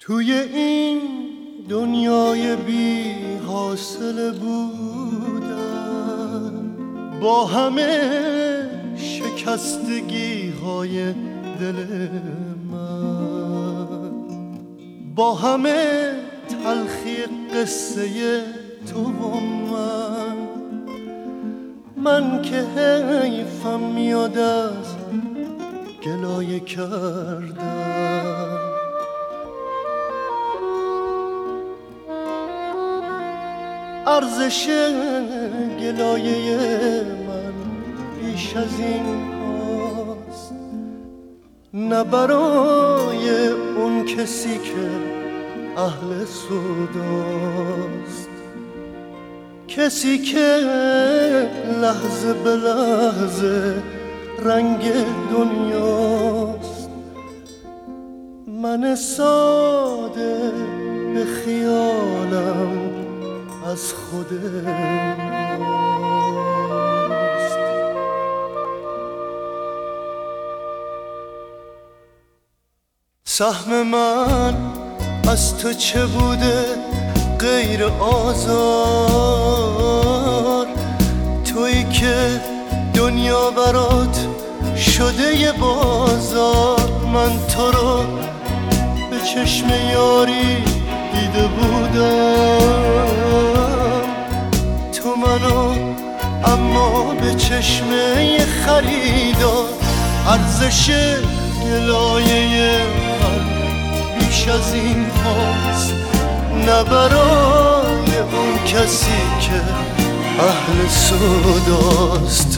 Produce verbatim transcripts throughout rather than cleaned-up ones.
توی این دنیای بی حاصل بودم، با همه شکستگی های دل من، با همه تلخی قصه تو و من، من که حیفم میاد از گلایه کردم. ارزش گلایه من بیش از این هاست، نه برای اون کسی که اهل سوداست، کسی که لحظه به لحظه رنگ دنیاست. من ساده به خیالم از خود ماست. سهم من از تو چه بوده غیر آزار؟ تویی که دنیا برات شده یه بازار. من تو رو به چشم یاری دیده بودم، تو منو اما به چشم یه خریدار. ارزش گلایه من بیش از این هاست، نه برای اون کسی که اهل سوداست.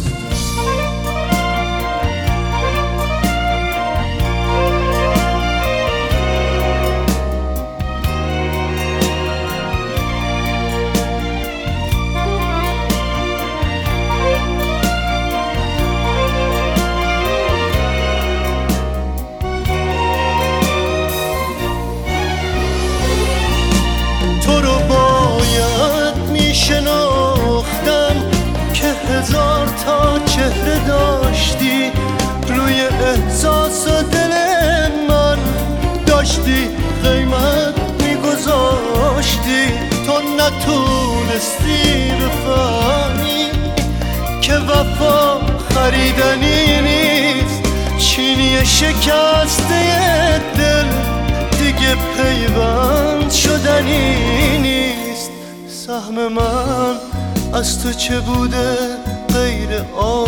شناختم که هزار تا چهره داشتی، روی احساس و دل من داشتی قیمت میگذاشتی. تو نتونستی بفهمی که وفا خریدنی نیست، چینی شکسته دل دیگه پیوند شدنی نیست. سهم من از تو چه بوده غیر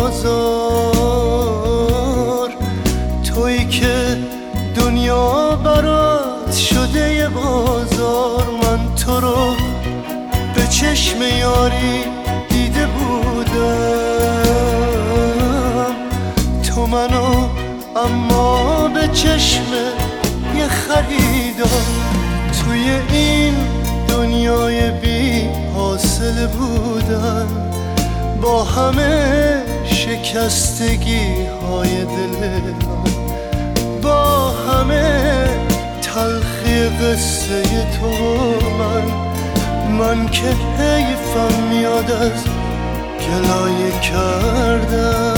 آزار؟ تویی که دنیا برات شده یه بازار. من تو رو به چشم یاری دیده بودم، تو منو اما به چشم یه خریدار. توی این دنیای بی حاصل بودن، با همه شکستگی های دل من، با همه تلخی قصه تو من، من که حیفم میاد از گلایه کردم.